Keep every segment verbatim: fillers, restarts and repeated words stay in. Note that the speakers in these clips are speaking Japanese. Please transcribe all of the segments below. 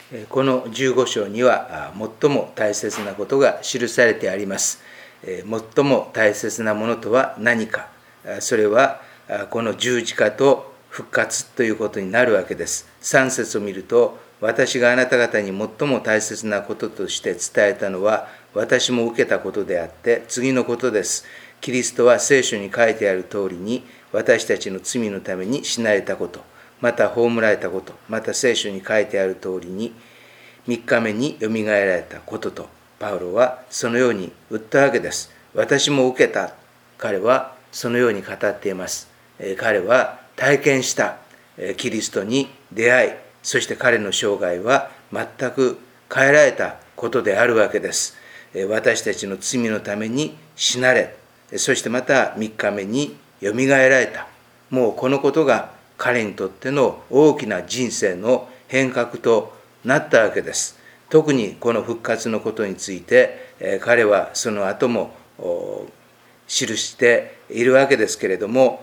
このじゅうご章には最も大切なことが記されてあります。最も大切なものとは何か。それはこの十字架と復活ということになるわけです。さん節を見ると、私があなた方に最も大切なこととして伝えたのは、私も受けたことであって、次のことです。キリストは聖書に書いてある通りに、私たちの罪のために死なれたこと、また葬られたこと、また聖書に書いてある通りに、みっかめによみがえられたことと、パウロはそのように言ったわけです。私も受けた。彼はそのように語っています。彼は体験したキリストに出会い、そして彼の生涯は全く変えられたことであるわけです。私たちの罪のために死なれ、そしてまたみっかめによみがえられた。もうこのことが彼にとっての大きな人生の変革となったわけです。特にこの復活のことについて、彼はその後も記しているわけですけれども、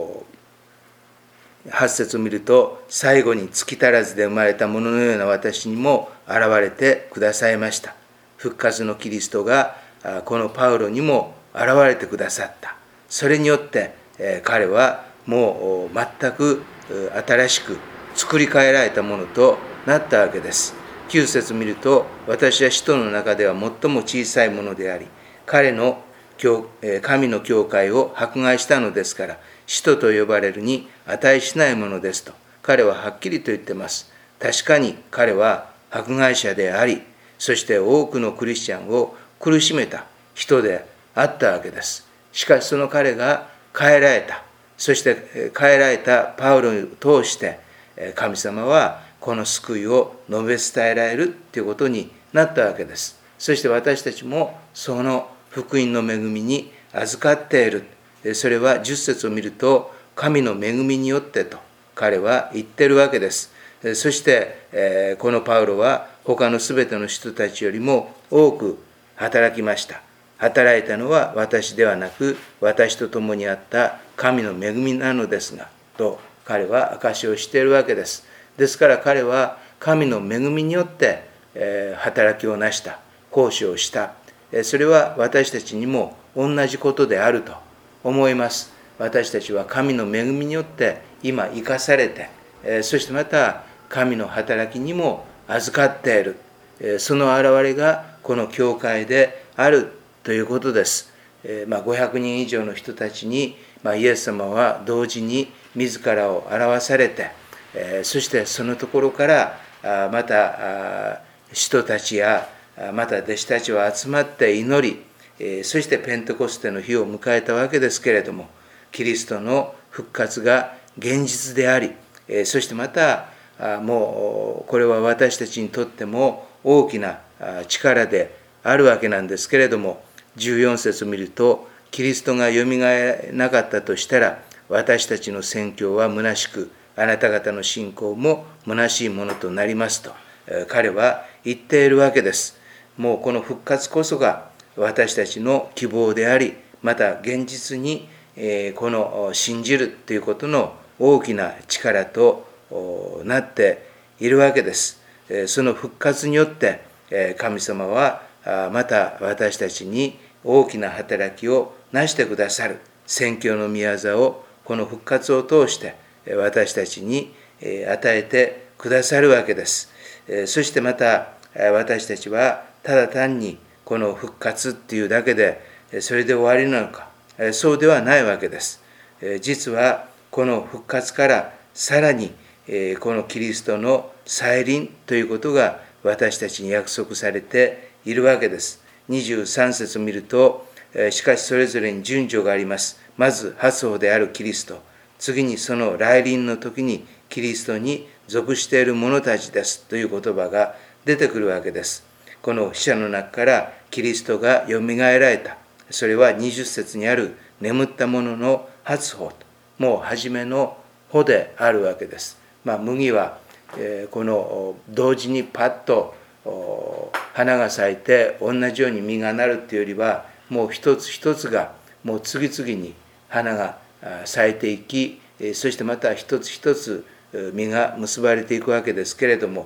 はち節を見ると、最後に月足らずで生まれたもののような私にも現れてくださいました。復活のキリストがこのパウロにも現れてくださった。それによって彼はもう全く新しく作り変えられたものとなったわけです。きゅう節を見ると、私は使徒の中では最も小さいものであり、彼の神の教会を迫害したのですから、使徒と呼ばれるに値しないものですと、彼ははっきりと言っています。確かに彼は迫害者であり、そして多くのクリスチャンを苦しめた人であったわけです。しかしその彼が変えられた。そして変えられたパウロを通して、神様はこの救いを述べ伝えられるということになったわけです。そして私たちもその福音の恵みに預かっている。それはじゅっ節を見ると、神の恵みによってと彼は言っているわけです。そしてこのパウロは他のすべての人たちよりも多く働きました。働いたのは私ではなく、私と共にあった神の恵みなのですが、と彼は証しをしているわけです。ですから彼は神の恵みによって働きをなした、行使をした。それは私たちにも同じことであると思います。私たちは神の恵みによって今生かされて、そしてまた神の働きにも預かっている。その現れがこの教会であるということです。ごひゃくにん以上の人たちにイエス様は同時に自らを表されて、そしてそのところからまた使徒たちやまた弟子たちは集まって祈り、そしてペンテコステの日を迎えたわけですけれども、キリストの復活が現実であり、そしてまたもうこれは私たちにとっても大きな力であるわけなんですけれども、じゅうよん節を見ると、キリストがよみがえらなかったとしたら、私たちの宣教は虚しく、あなた方の信仰も虚しいものとなりますと、彼は言っているわけです。もうこの復活こそが私たちの希望であり、また現実にこの信じるということの大きな力となっているわけです。その復活によって神様はまた私たちに大きな働きをなしてくださる。宣教の御業をこの復活を通して私たちに与えてくださるわけです。そしてまた私たちはただ単にこの復活っていうだけでそれで終わりなのか、そうではないわけです。実はこの復活からさらにこのキリストの再臨ということが私たちに約束されているわけです。にじゅうさん節を見ると、しかしそれぞれに順序があります。まず初歩であるキリスト、次にその来臨の時にキリストに属している者たちですという言葉が出てくるわけです。この死者の中からキリストがよみがえられた。それはにじゅっ節にある眠った者の初歩と、もう初めの歩であるわけです。まあ、麦は、えー、この同時にパッと花が咲いて同じように実がなるっていうよりは、もう一つ一つがもう次々に花が咲いていき、そしてまた一つ一つ実が結ばれていくわけですけれども、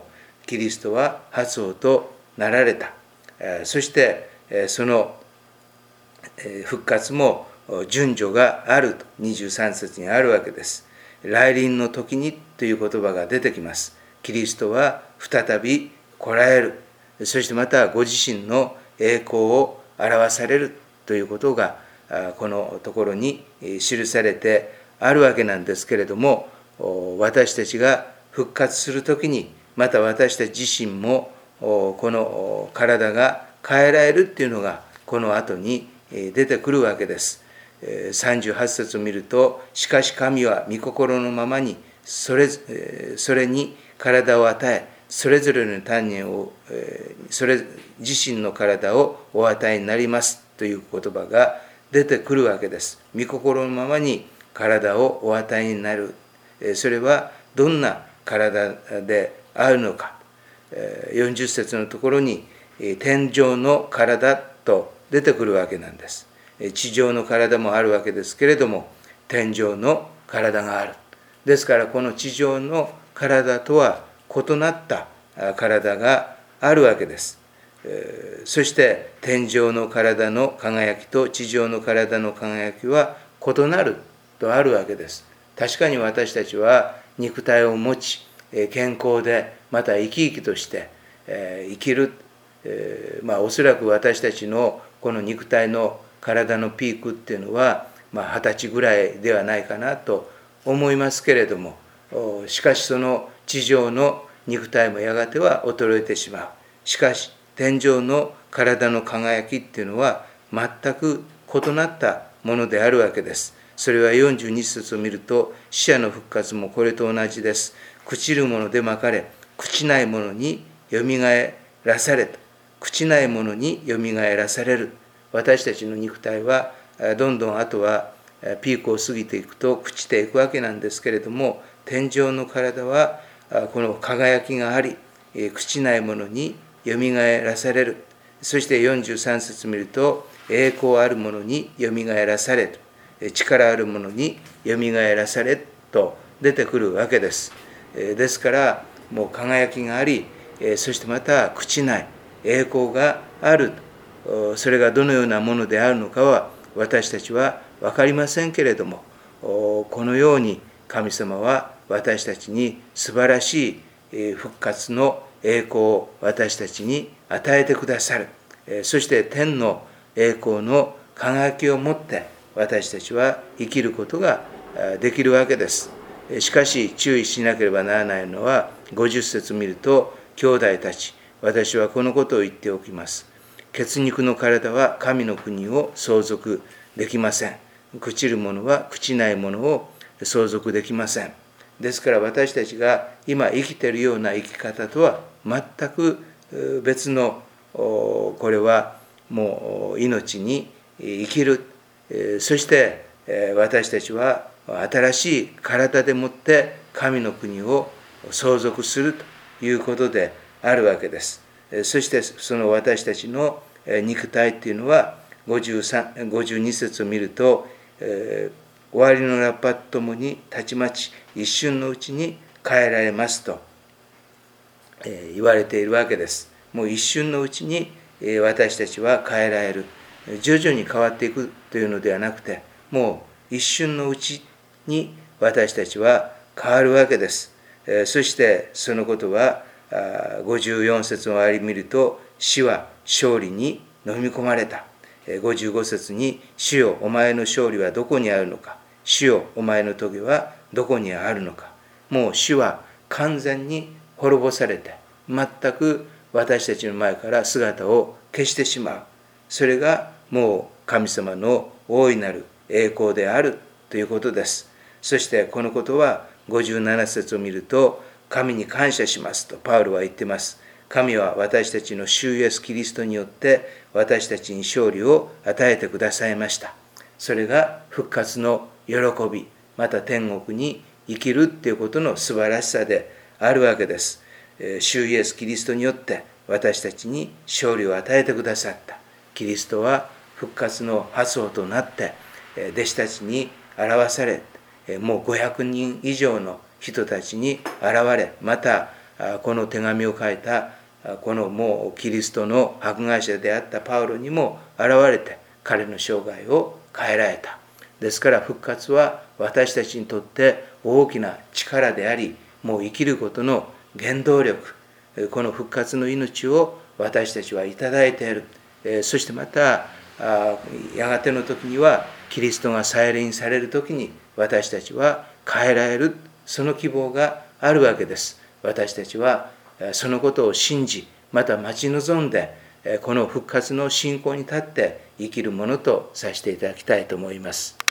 キリストは発王となられた。そしてその復活も順序があるとにじゅうさん節にあるわけです。来臨の時にという言葉が出てきます。キリストは再び来られる。そしてまたご自身の栄光を表されるということがこのところに記されてあるわけなんですけれども、私たちが復活するときに、また私たち自身もこの体が変えられるっていうのがこの後に出てくるわけです。さんじゅうはち節を見ると、しかし神は御心のままにそれそれに体を与え、それぞれの鍛錬をそれ自身の体をお与えになりますという言葉が出てくるわけです。御心のままに体をお与えになる。それはどんな体であるのか。よんじゅう節のところに天上の体と出てくるわけなんです。地上の体もあるわけですけれども、天上の体がある。ですからこの地上の体とは異なった体があるわけです。そして天上の体の輝きと地上の体の輝きは異なるとあるわけです。確かに私たちは肉体を持ち、健康でまた生き生きとして生きる。まあおそらく私たちのこの肉体の体のピークっていうのはまあ二十歳ぐらいではないかなと思いますけれども、しかしその地上の肉体もやがては衰えてしまう。しかし天上の体の輝きっていうのは全く異なったものであるわけです。それはよんじゅうに節を見ると、死者の復活もこれと同じです。朽ちるものでまかれ、朽ちないものによみがえらされた。朽ちないものによみがえらされる。私たちの肉体はどんどんあとはピークを過ぎていくと朽ちていくわけなんですけれども、天上の体はこの輝きがあり、朽ちないものによみがえらされる。そしてよんじゅうさん節見ると、栄光あるものによみがえらされと、力あるものによみがえらされと出てくるわけです。ですからもう輝きがあり、そしてまた朽ちない栄光がある。それがどのようなものであるのかは私たちは分かりませんけれども、このように神様は私たちに素晴らしい復活の栄光を私たちに与えてくださる。そして天の栄光の輝きを持って私たちは生きることができるわけです。しかし注意しなければならないのは、ごじゅう節見ると、兄弟たち、私はこのことを言っておきます。血肉の体は神の国を相続できません。朽ちるものは朽ちないものを相続できません。ですから私たちが今生きているような生き方とは全く別の、これはもう命に生きる。そして私たちは新しい体でもって神の国を相続するということであるわけです。そしてその私たちの肉体っていうのはごじゅうさん、ごじゅうに節を見ると、えー、終わりのラッパとともにたちまち一瞬のうちに変えられますと、えー、言われているわけです。もう一瞬のうちに、えー、私たちは変えられる。徐々に変わっていくというのではなくて、もう一瞬のうちに私たちは変わるわけです。えー、そしてそのことはごじゅうよん節をあり見ると、死は勝利に飲み込まれた。ごじゅうご節に、主よお前の勝利はどこにあるのか、主よお前の棘はどこにあるのか。もう主は完全に滅ぼされて、全く私たちの前から姿を消してしまう。それがもう神様の大いなる栄光であるということです。そしてこのことはごじゅうなな節を見ると、神に感謝しますとパウロは言っています。神は私たちの主イエスキリストによって私たちに勝利を与えてくださいました。それが復活の喜び、また天国に生きるということの素晴らしさであるわけです。主イエスキリストによって私たちに勝利を与えてくださった。キリストは復活の発想となって弟子たちに表され、もうごひゃくにん以上の人たちに現れ、またこの手紙を書いたこのもうキリストの迫害者であったパウロにも現れて彼の生涯を変えられた。ですから復活は私たちにとって大きな力であり、もう生きることの原動力、この復活の命を私たちはいただいている。そしてまたやがての時にはキリストが再臨される時に私たちは変えられる、その希望があるわけです。私たちはそのことを信じ、また待ち望んで、この復活の信仰に立って生きるものとさせていただきたいと思います。